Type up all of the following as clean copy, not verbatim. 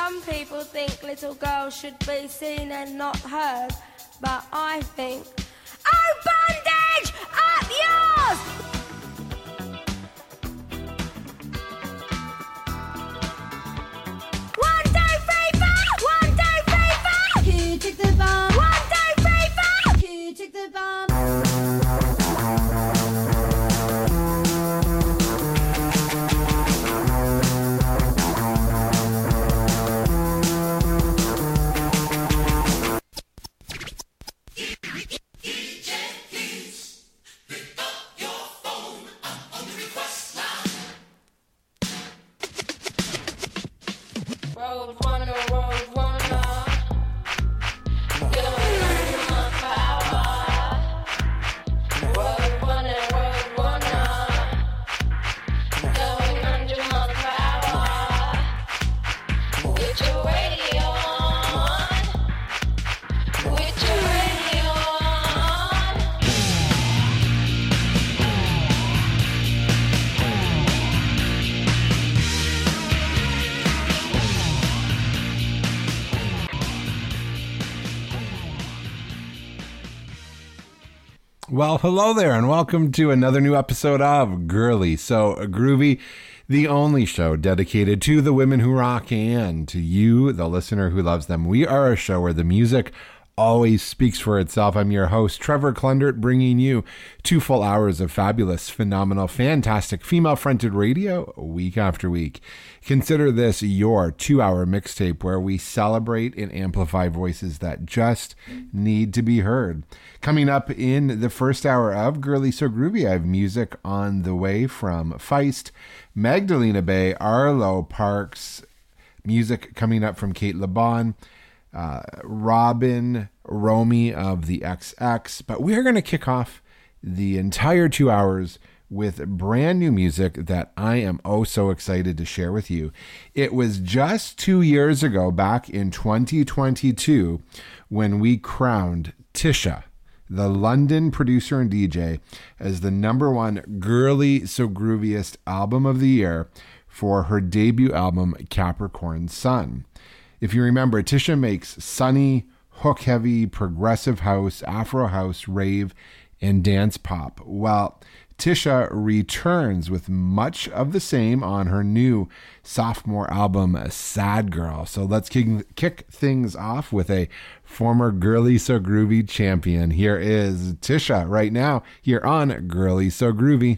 Some people think little girls should be seen and not heard, but I think, oh, bondage, up yours! One, two, three, four! One, two, three, four! Who took the bomb? One, two, three, four! Who took the bomb? Road runner, road runner. Going under my power. Road runner, going under my power. With your radio on. With your radio on. Well, hello there, and welcome to another new episode of Girly So Groovy, the only show dedicated to the women who rock and to you, the listener who loves them. We are a show where the music always speaks for itself. I'm your host, Trevor Klundert, bringing you 2 full hours of fabulous, phenomenal, fantastic female-fronted radio week after week. Consider this your 2-hour mixtape where we celebrate and amplify voices that just need to be heard. Coming up in the first hour of Girly So Groovy, I have music on the way from Feist, Magdalena Bay, Arlo Parks, music coming up from Kate LeBon, Robin Romy of the XX. But we're going to kick off the entire 2 hours with brand new music that I am oh so excited to share with you. It was just 2 years ago, back in 2022, when we crowned Tisha, the London producer and DJ, as the #1 Girly So Grooviest album of the year for her debut album, Capricorn Sun. If you remember, Tisha makes sunny, hook-heavy, progressive house, Afro house, rave, and dance pop. Well, Tisha returns with much of the same on her new sophomore album, Sad Girl. So let's kick things off with a former Girly So Groovy champion. Here is Tisha right now here on Girly So Groovy.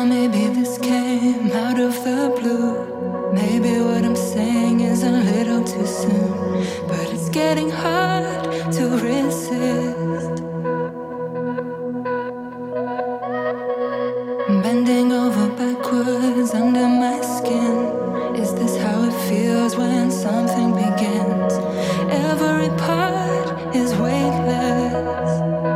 maybe this came out of the blue. Maybe what I'm saying is a little too soon, but it's getting hard to resist. Bending over backwards under my skin. Is this how it feels when something begins? Every part is weightless,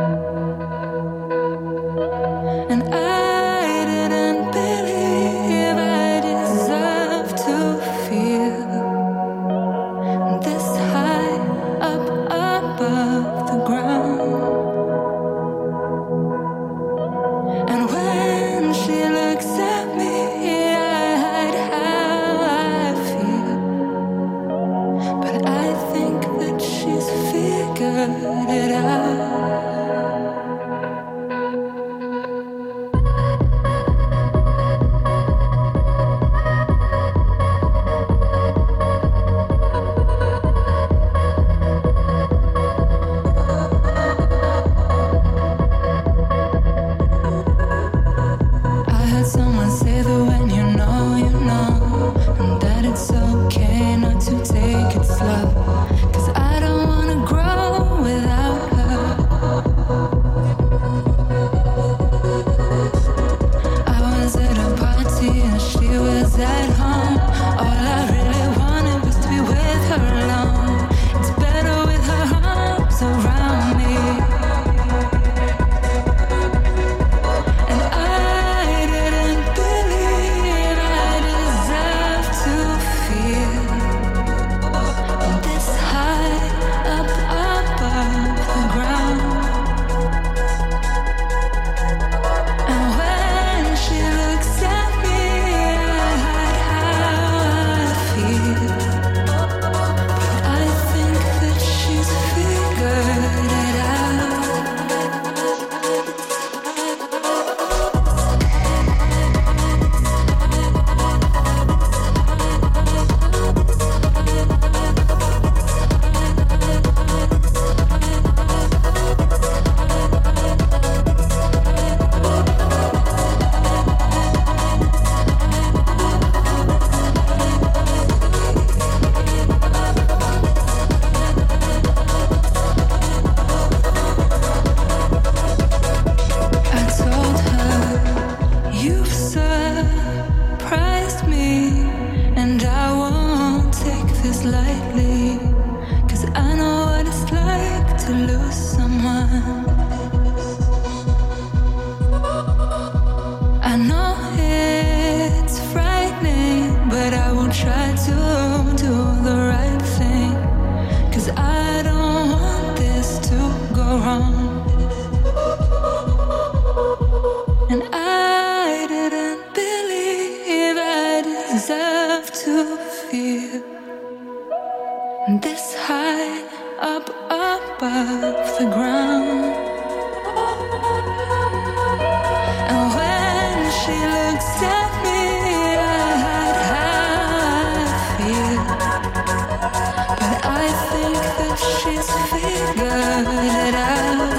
and I didn't believe I deserved to feel this high up above the ground. And when she looks at me, I hide how I feel, but I think that she's figured it out. Someone say that when you know, and that it's okay not to take it slow, 'cause I don't wanna grow without her. I was at a party and she was at home. All I really wanted was to be with her alone. It's better with her arms around me. This high up above the ground. And when she looks at me, I hide how I feel, but I think that she's figured it out.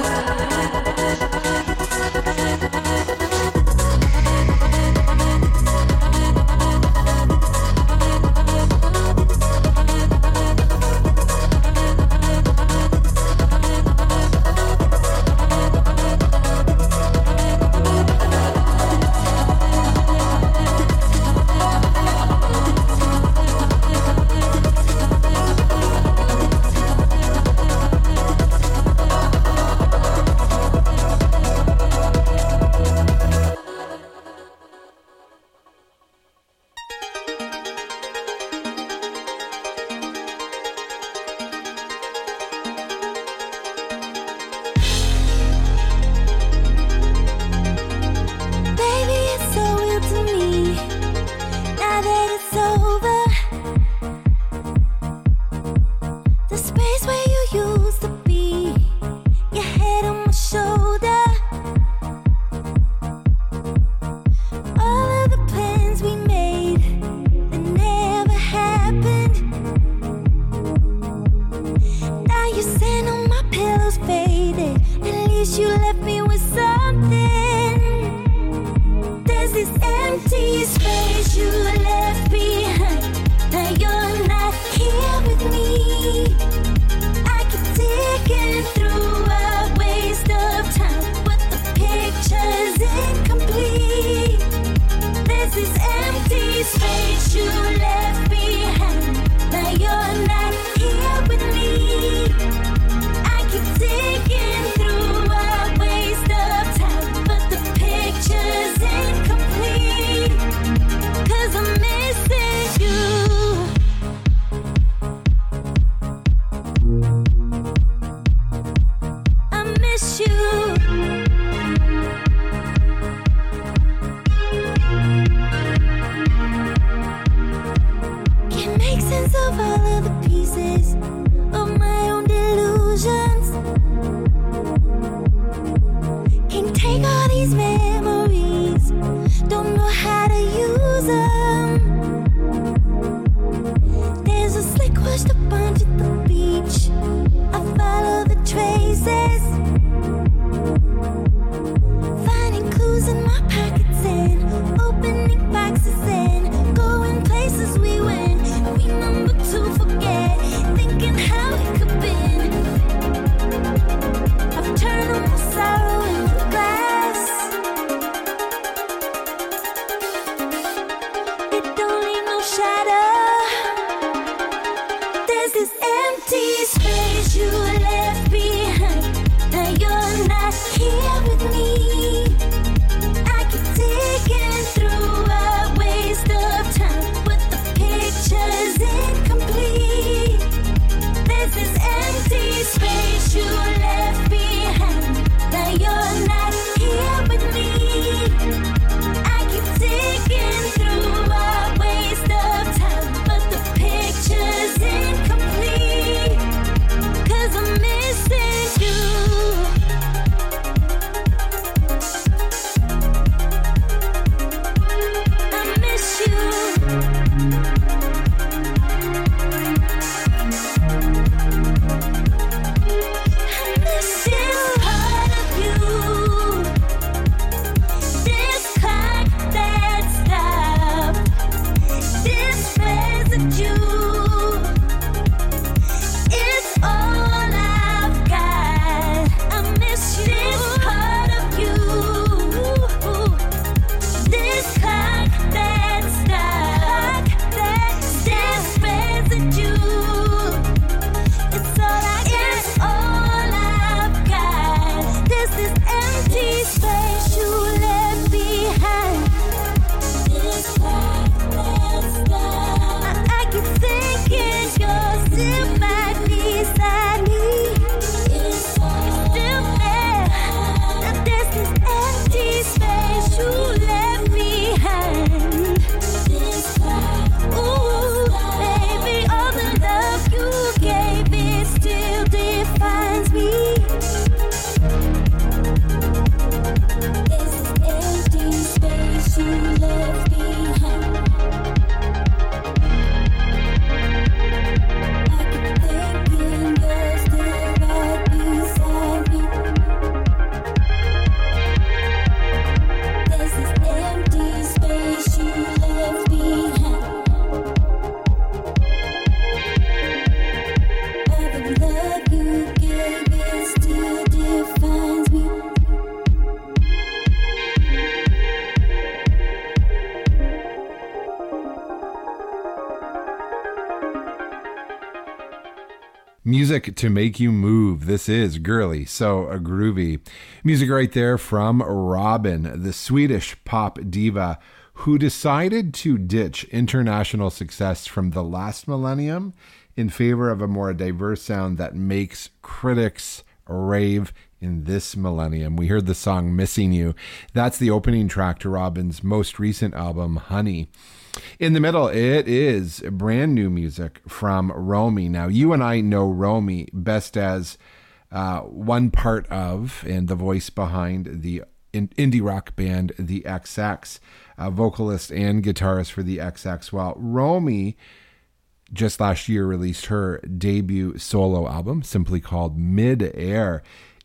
There's this empty space you left behind. Now you're not here with me. I keep digging through a waste of time, but the picture's incomplete. There's this empty space you left behind. Now you're not here with me. I keep digging through a waste of time, but the picture's incomplete. 'Cause I'm missing you. I miss you. Can't make sense of all of the pieces of my own delusions. Can't take all these memories, don't know how to use them. There's a slick washed up onto the beach. I follow the traces, finding clues in my pockets and opening boxes and going places we went. We number to forget, thinking how it could be. I've turned all my sorrow into glass. It don't need no shadow. There's this empty space you left behind. Now you're not here with me. I keep digging through a waste of time, but the picture's incomplete. There's this empty space you left behind. Now you're not here with me. I keep digging through a waste of time, but the picture's incomplete. 'Cause I'm missing you. I miss you. I miss this part of you. This clock that stopped. This residue. It's all I've got. I miss you. This part of you. This clock that stopped. This residue. It's all I've got. There's this empty space you left behind. This clock that stopped. I keep thinking you're still back beside me. It's still there. Now there's this empty space you left behind. This clock. Ooh, baby, all the love you gave, it still defines me. There's this empty space you left behind. I keep thinking you're still right beside me. There's this empty space you left behind. All the love you gave, it still defines me. Music to make you move. This is Girly, so groovy. Music right there from Robyn, the Swedish pop diva who decided to ditch international success from the last millennium in favor of a more diverse sound that makes critics rave in this millennium. We heard the song Missing You. That's the opening track to Robyn's most recent album, Honey. In the middle, it is brand new music from Romy. Now, you and I know Romy best as one part of and the voice behind the indie rock band The XX, vocalist and guitarist for The XX. Well, Romy just last year released her debut solo album, simply called Mid-Air.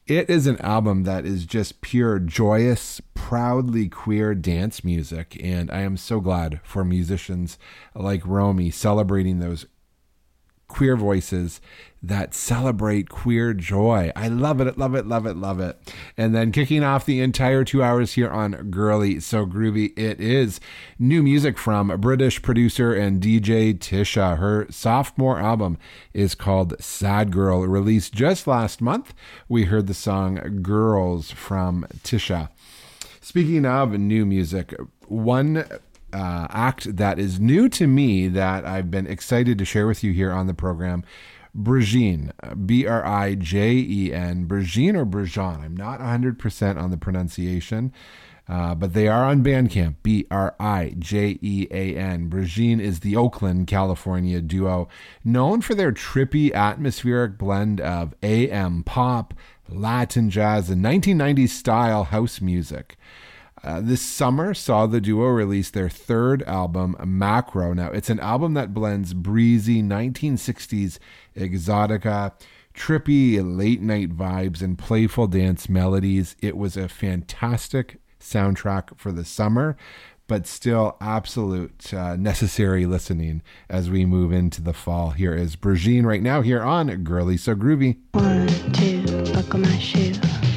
It is an album that is just pure, joyous, proudly queer dance music, and I am so glad for musicians like Romy celebrating those queer voices that celebrate queer joy. I love it, love it, love it, love it. And then kicking off the entire 2 hours here on Girly So Groovy, it is new music from British producer and DJ Tisha. Her sophomore album is called Sad Girl, released just last month. We heard the song Girls from Tisha. Speaking of new music, one act that is new to me that I've been excited to share with you here on the program, Brijean, Brijen, Brijean or Brijean. I'm not 100% on the pronunciation, but they are on Bandcamp, Brijean. Brijean is the Oakland, California duo known for their trippy atmospheric blend of AM pop, Latin jazz, and 1990s style house music. This summer saw the duo release their third album, Macro. Now, it's an album that blends breezy 1960s exotica, trippy late-night vibes, and playful dance melodies. It was a fantastic soundtrack for the summer, but still absolute necessary listening as we move into the fall. Here is Brijean right now here on Girly So Groovy. 1, 2, buckle my shoe.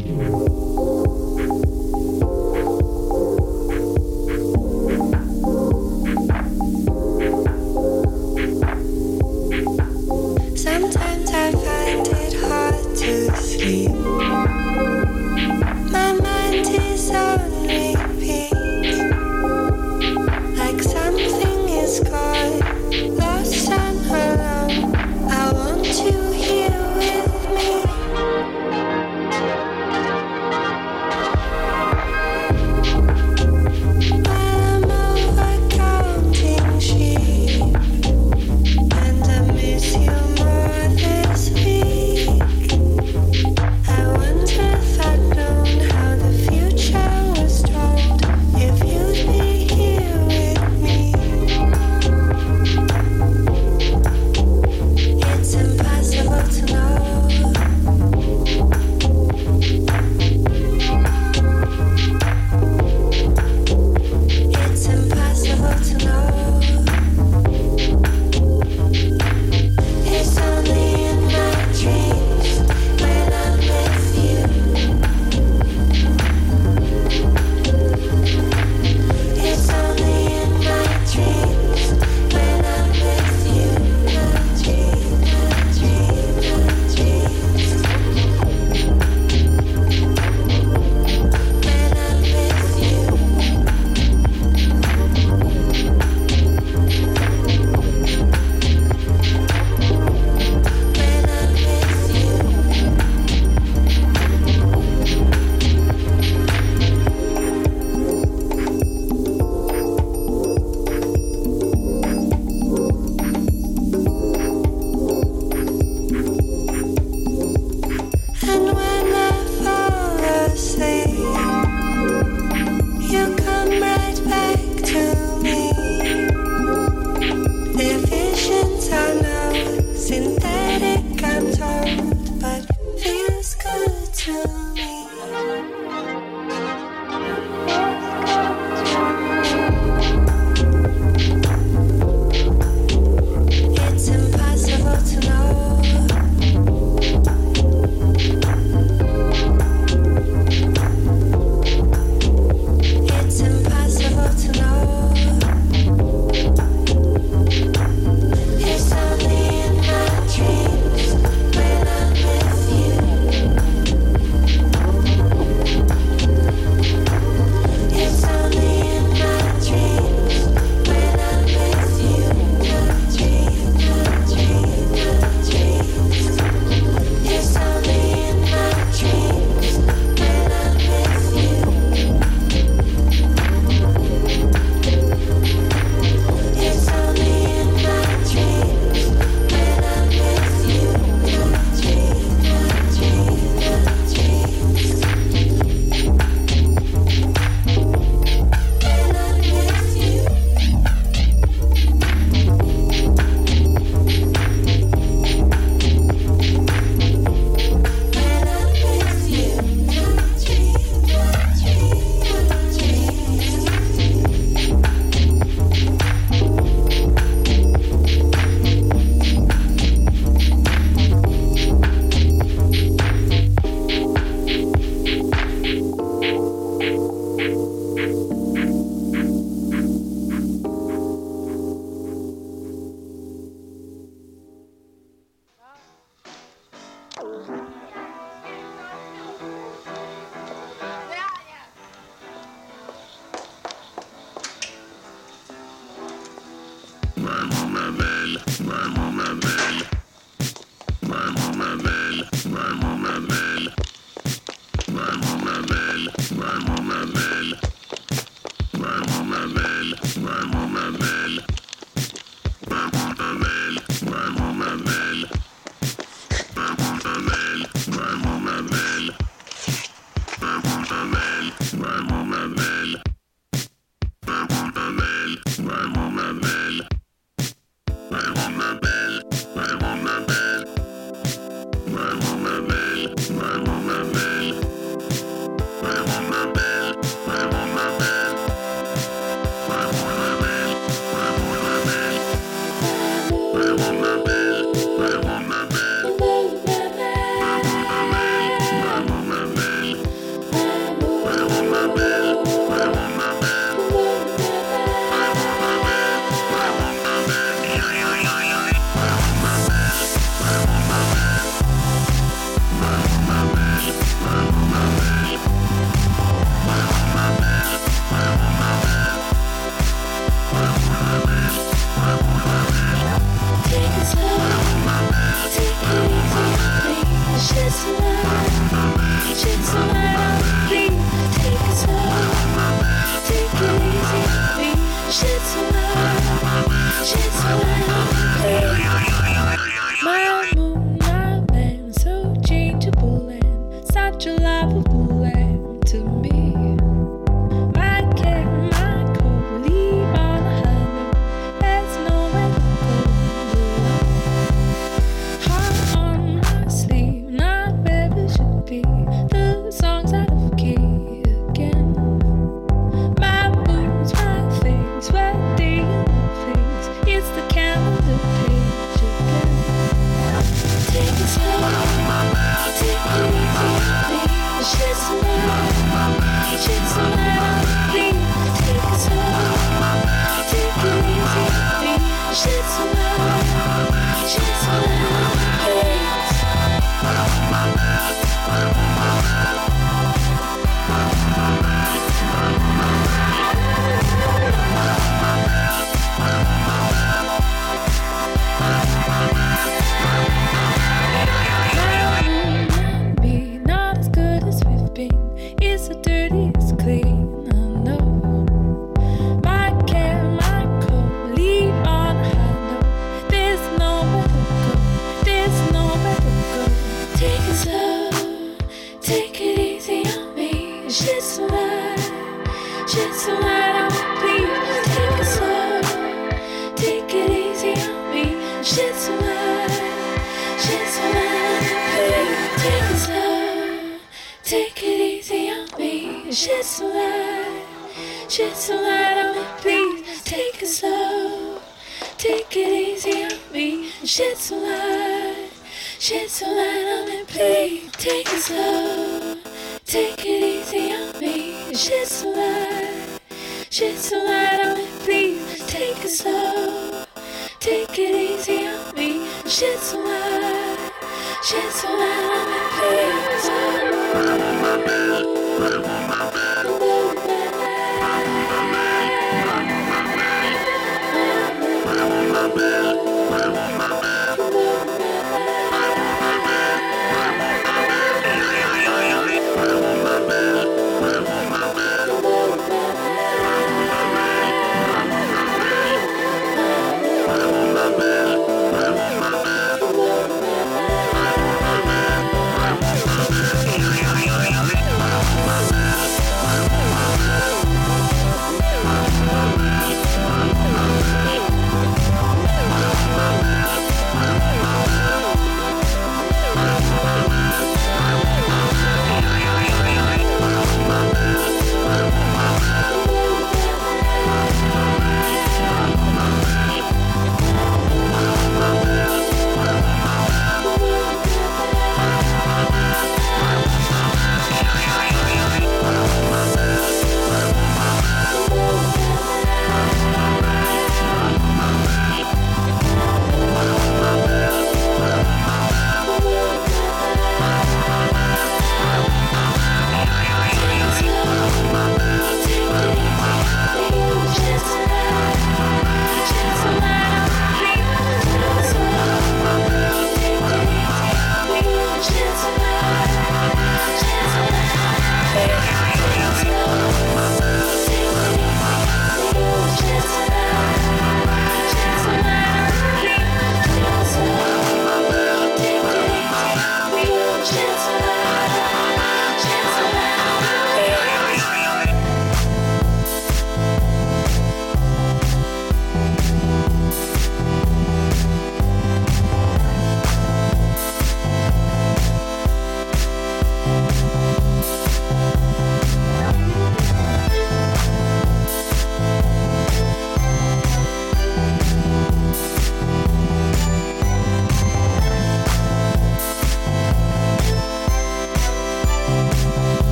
Sometimes I find it hard to sleep. My mind is on repeat. Like something is gone, lost and alone. I want you here with me.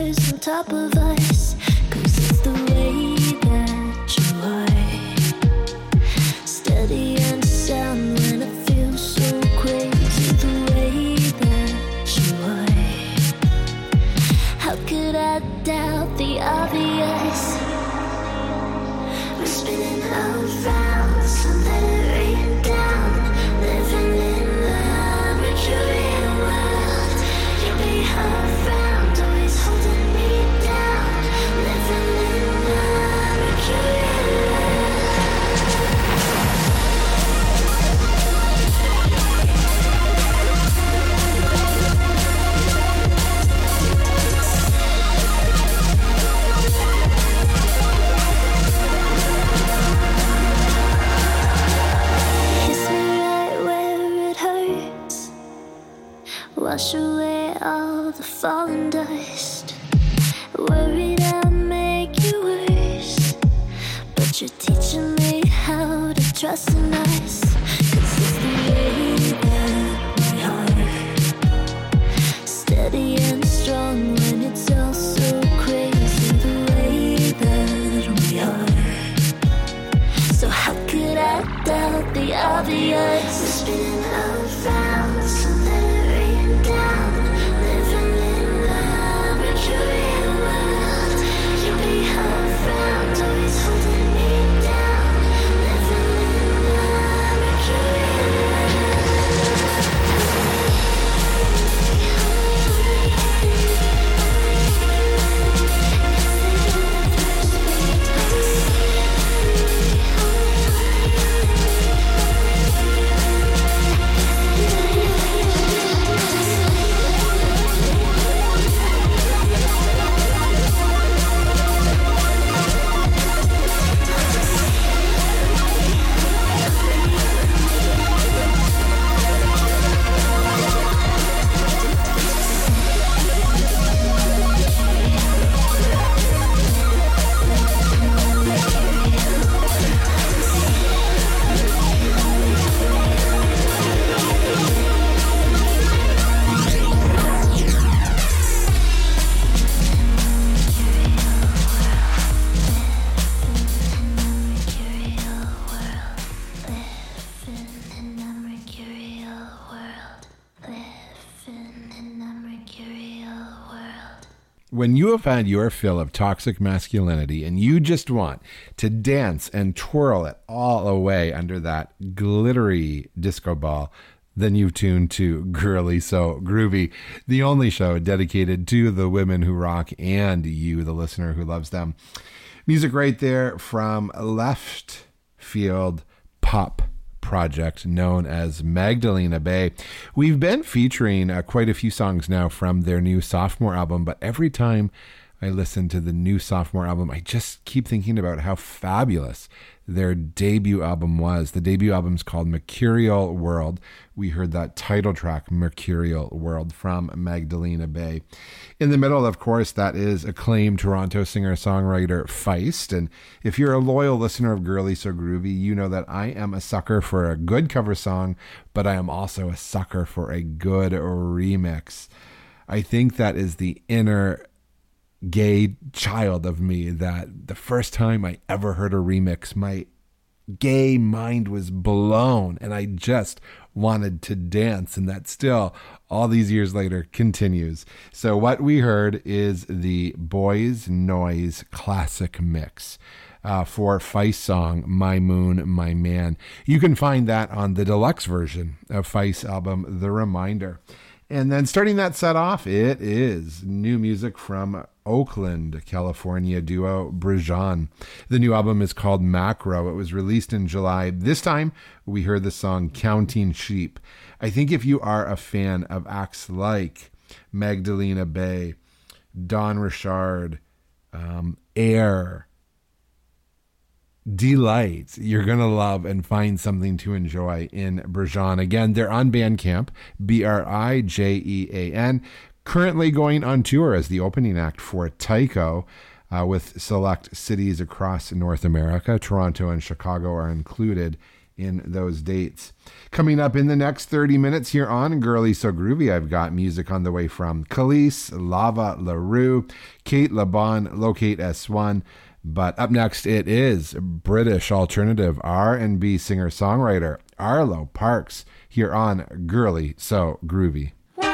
stars on top of us. 'Cause it's the way that you are. Steady and sound when it feels so crazy. The way that you are. How could I doubt the obvious? We're spinning around, so let it rain down. Living in the Mercury world. You'll be around, always holding me down. Living in the Mercury world. Kiss me right where it hurts. Wash away all the fallen dust. Worried I'll make you worse, but you're teaching me how to trust in us. 'Cause it's the way that we are. Steady and strong when it's all so crazy. The way that we are. So how could I doubt the obvious? We're spinning around, so let it rain down. Living in the Mercury world. You'll be around, always holding me down. Living in the Mercury When you have had your fill of toxic masculinity and you just want to dance and twirl it all away under that glittery disco ball, then you've tuned to Girly So Groovy, the only show dedicated to the women who rock and you, the listener who loves them. Music right there from Left Field Pop project known as Magdalena Bay. We've been featuring quite a few songs now from their new sophomore album, but every time I listen to the new sophomore album, I just keep thinking about how fabulous their debut album was. The debut album's called Mercurial World. We heard that title track, Mercurial World, from Magdalena Bay. In the middle, of course, that is acclaimed Toronto singer-songwriter Feist. And if you're a loyal listener of Girly So Groovy, you know that I am a sucker for a good cover song, but I am also a sucker for a good remix. I think that is the inner gay child of me, that the first time I ever heard a remix, my gay mind was blown and I just wanted to dance, and that still, all these years later, continues. So what we heard is the Boys Noise classic mix for Feist's song My Moon, My Man. You can find that on the deluxe version of Feist's album The Reminder. And then starting that set off, it is new music from Oakland, California duo Brijan. The new album is called Macro. It was released in July. This time, we heard the song Counting Sheep. I think if you are a fan of acts like Magdalena Bay, Don Richard, Air, Delight, you're going to love and find something to enjoy in Brijan. Again, they're on Bandcamp, Brijean, currently going on tour as the opening act for Tycho with select cities across North America. Toronto and Chicago are included in those dates. Coming up in the next 30 minutes here on Girly So Groovy, I've got music on the way from Khalees, Lava LaRue, Kate LeBon, Locate S1. But up next, it is British alternative R&B singer-songwriter Arlo Parks here on Girly So Groovy.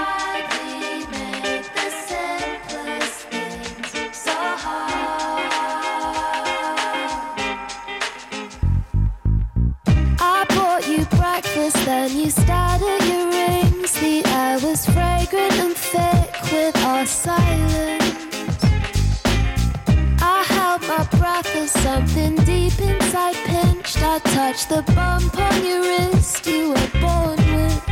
Then you stared at your rings. The air was fragrant and thick with our silence. I held my breath as something deep inside pinched. I touched the bump on your wrist you were born with.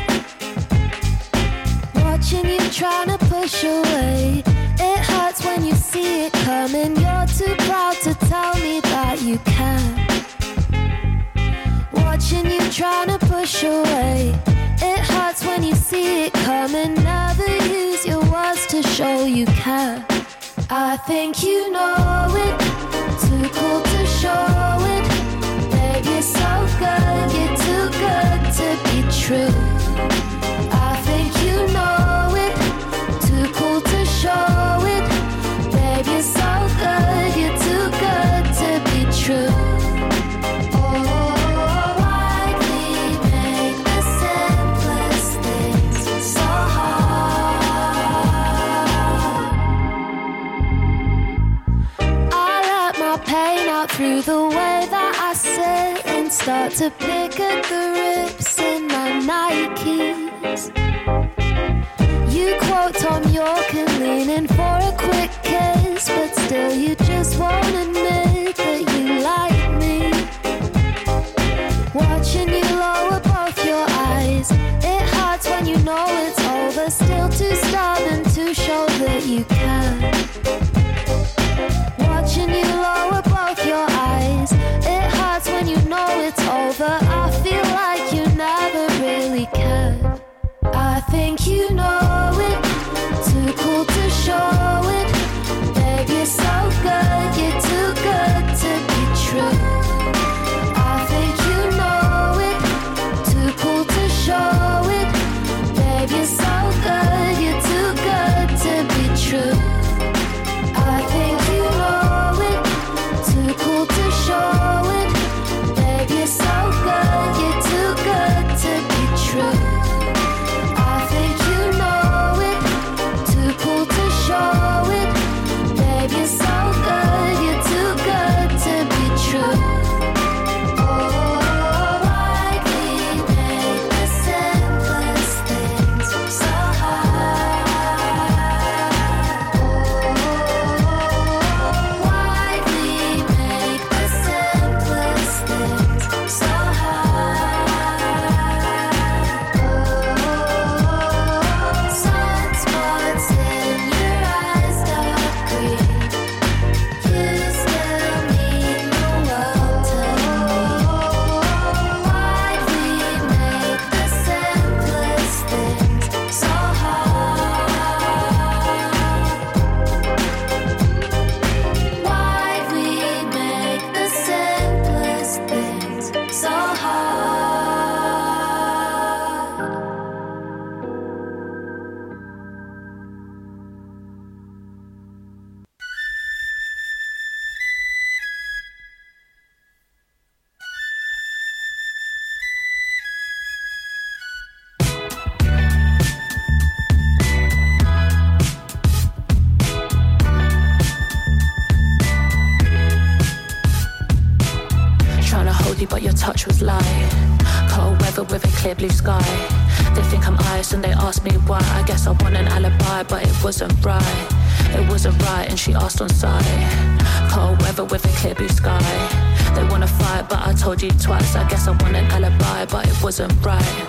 Watching you trying to push away. It hurts when you see it coming. You're too proud to tell me that you can. Watching you trying to push away. It hurts when you see it coming. Never use your words to show you care. I think you know it. Too cool to show it. Babe, you're so good. You're too good to be true. I think you know it. Too cool to show it. Babe, you're so good. You're too good to be true. Through the way that I sit and start to pick at the rips in my Nikes. You quote Tom York and lean in for a quick kiss, but still you just won't admit that you like me. Watching you lower both your eyes, it hurts when you know it's over. Still too stubborn to show that you can. Watching you lower both your eyes, it hurts when you know it's over. I feel like you never really cared. I think you know it, too cool to show it. Babe, you're so good, you're too good to be true. I think you know it, too cool to show it. Babe, you're so good, you're too good to be true. I think you know it, too cool to show it. Babe, you're so good, you're too good to be true. I think you know it, too cool to show it. Babe, you're so good, you're too good to be true. Oh, why we make the simplest things so hard? Why we make the simplest things so hard? Sunspots in your eyes, dark green. You still mean the world to me. Why we make the simplest things so hard? Why we make the simplest things so hard? Trying to hold you, but your touch was light. Cold weather with a clear blue sky. They think I'm ice and they ask me why. I guess I want an alibi, but it wasn't right. It wasn't right, and she asked on sight. Cold weather with a clear blue sky. They wanna fight, but I told you twice. I guess I want an alibi, but it wasn't right.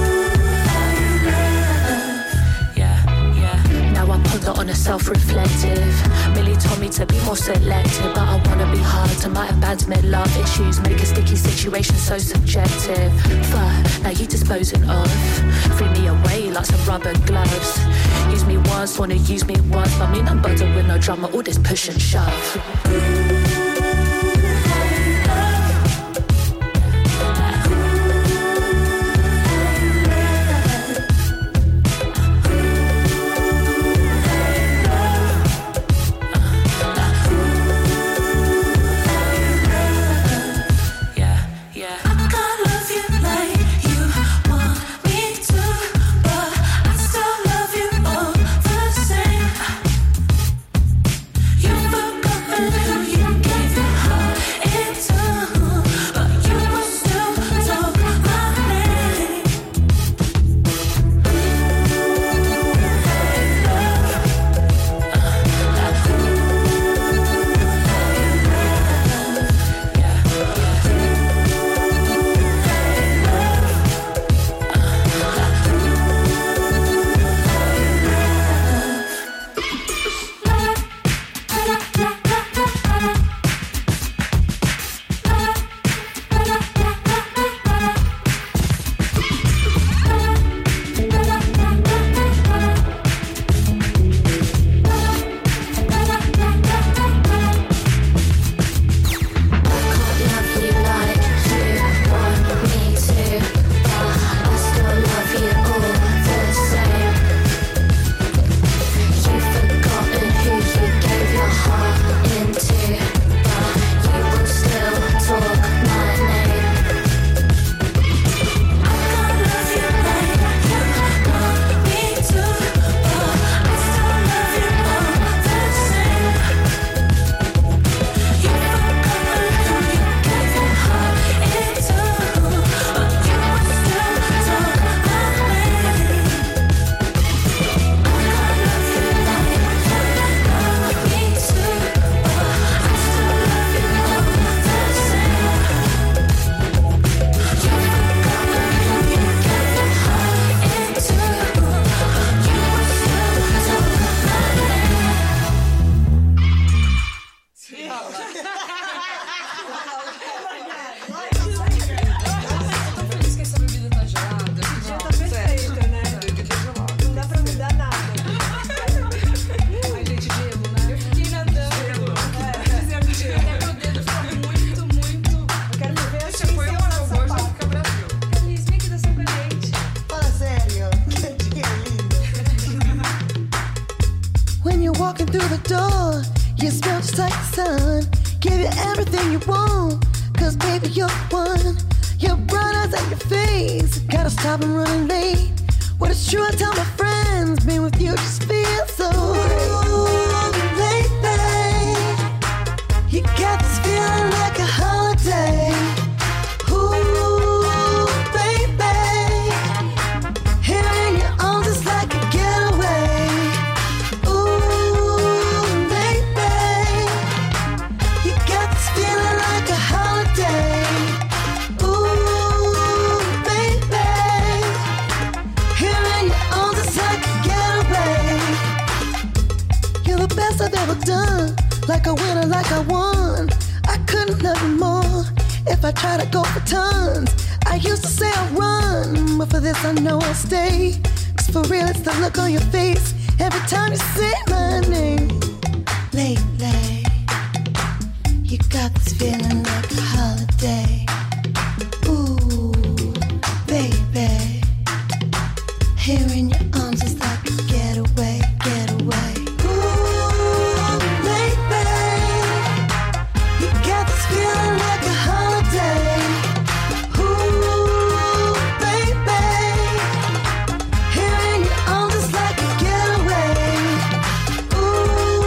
Now I ponder on a self-reflective. objective. Millie told me to be more selective, but I wanna be hard to my abandonment. Love issues make a sticky situation so subjective. Fuck, now you disposing of. Free me away like some rubber gloves. Use me once, wanna use me once, but me no butter with no drama, all this push and shove. Ooh,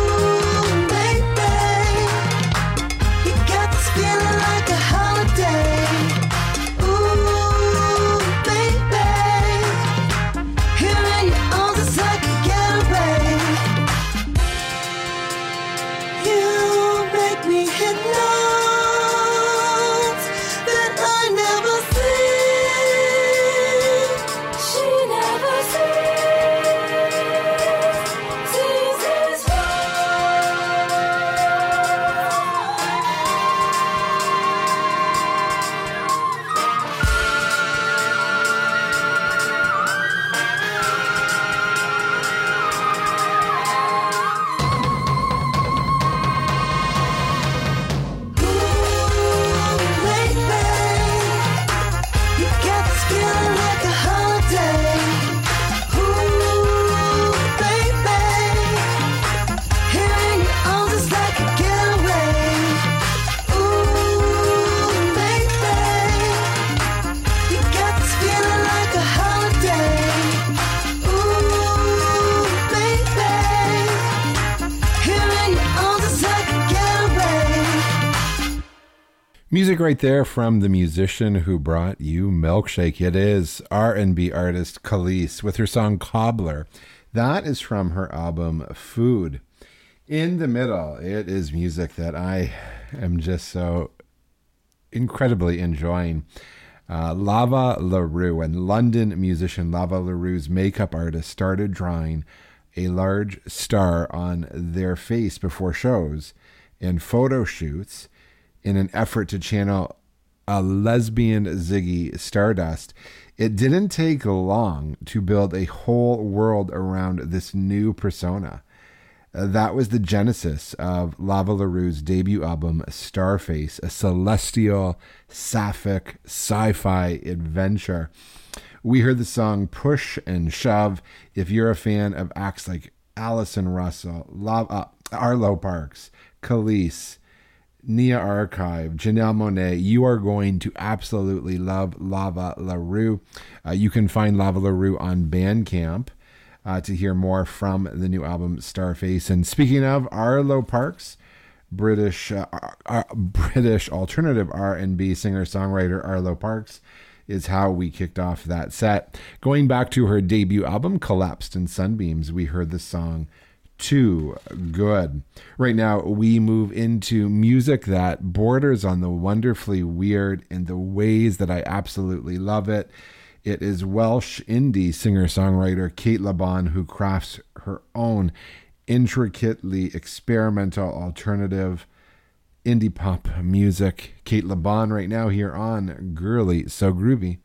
Music right there from the musician who brought you Milkshake. It is R&B artist Kelis with her song Cobbler. That is from her album Food. In the middle, it is music that I am just so incredibly enjoying. Lava LaRue and London musician Lava LaRue's makeup artist started drawing a large star on their face before shows and photo shoots in an effort to channel a lesbian Ziggy Stardust. It didn't take long to build a whole world around this new persona. That was the genesis of Lava LaRue's debut album, Starface, a celestial, sapphic, sci-fi adventure. We heard the song Push and Shove. If you're a fan of acts like Allison Russell, Arlo Parks, Kelis, Nia Archive, Janelle Monáe, you are going to absolutely love Lava LaRue. You can find Lava LaRue on Bandcamp to hear more from the new album Starface. And speaking of Arlo Parks, British alternative R&B singer-songwriter Arlo Parks is how we kicked off that set. Going back to her debut album, Collapsed in Sunbeams, we heard the song Too Good. Right now, we move into music that borders on the wonderfully weird in the ways that I absolutely love it. It is Welsh indie singer-songwriter Kate LeBon who crafts her own intricately experimental alternative indie pop music. Kate LeBon right now here on Girly So Groovy.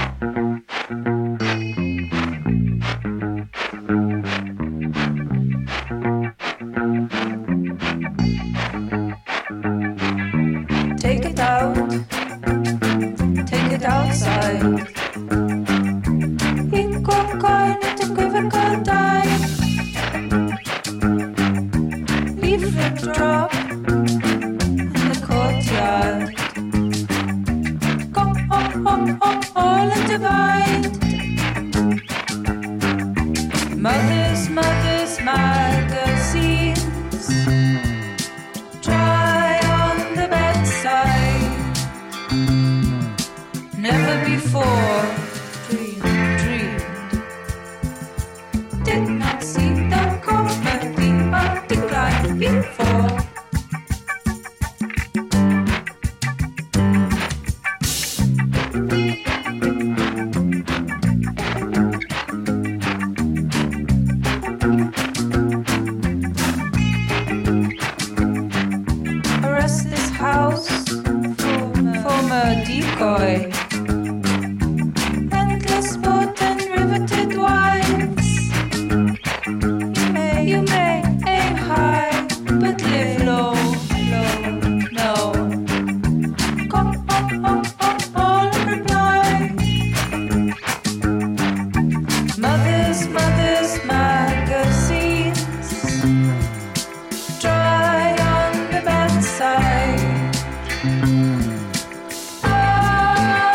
Take it out, take it outside. In cocaine, it's a quiver time. Leaflet drop in the courtyard. Go all and divide. Mothers, magazines. Try on the bedside. Never before dreamed. Did not see the comedy multiply before. Arrest this house, former decoy. Endless boat and riveted wives. You may aim high, but live low, no. Come all reply. Mothers, magazines. Try on the bedside. Ah,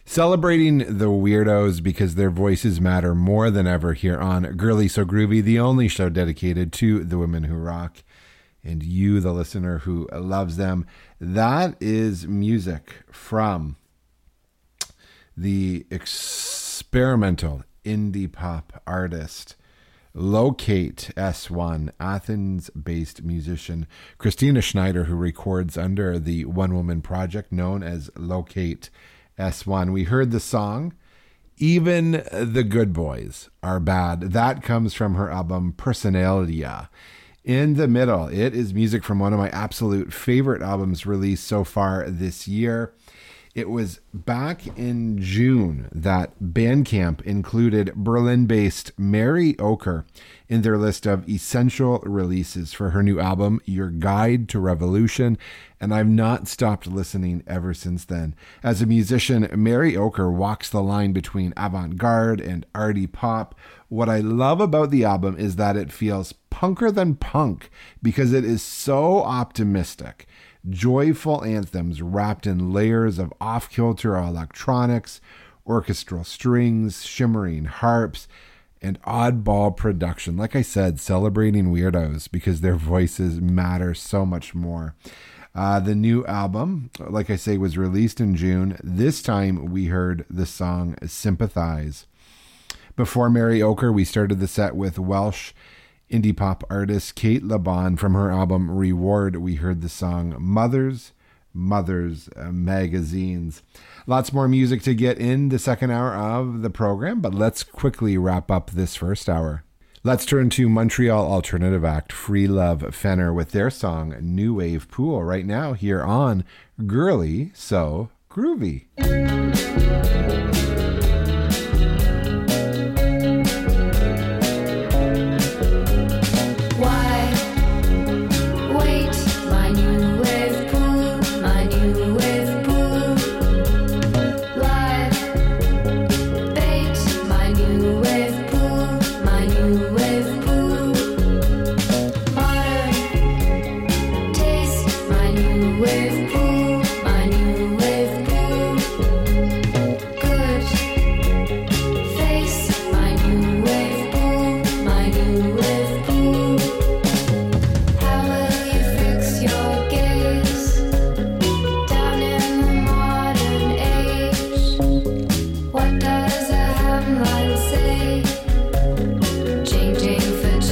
Celebrating the weirdos because their voices matter more than ever here on Girly So Groovy, the only show dedicated to the women who rock and you, the listener who loves them. That is music from the experimental indie pop artist Locate S1, Athens-based musician Christina Schneider, who records under the one-woman project known as Locate S1. We heard the song Even the Good Boys Are Bad. That comes from her album Personalia. In the middle, it is music from one of my absolute favorite albums released so far this year. It was back in June that Bandcamp included Berlin-based Mary Ocher in their list of essential releases for her new album, Your Guide to Revolution, and I've not stopped listening ever since then. As a musician, Mary Ocher walks the line between avant-garde and arty pop. What I love about the album is that it feels punker than punk because it is so optimistic. Joyful anthems wrapped in layers of off-kilter electronics, orchestral strings, shimmering harps, and oddball production. Like I said, celebrating weirdos because their voices matter so much more. The new album, like I say, was released in June. This time we heard the song Sympathize. Before Mary Ocher, we started the set with Welsh indie pop artist Kate LeBon. From her album Reward, we heard the song Mothers Magazines. Lots more music to get in the second hour of the program, but let's quickly wrap up this first hour. Let's turn to Montreal alternative act Free Love Fenner with their song New Wave Pool right now here on Girly So Groovy.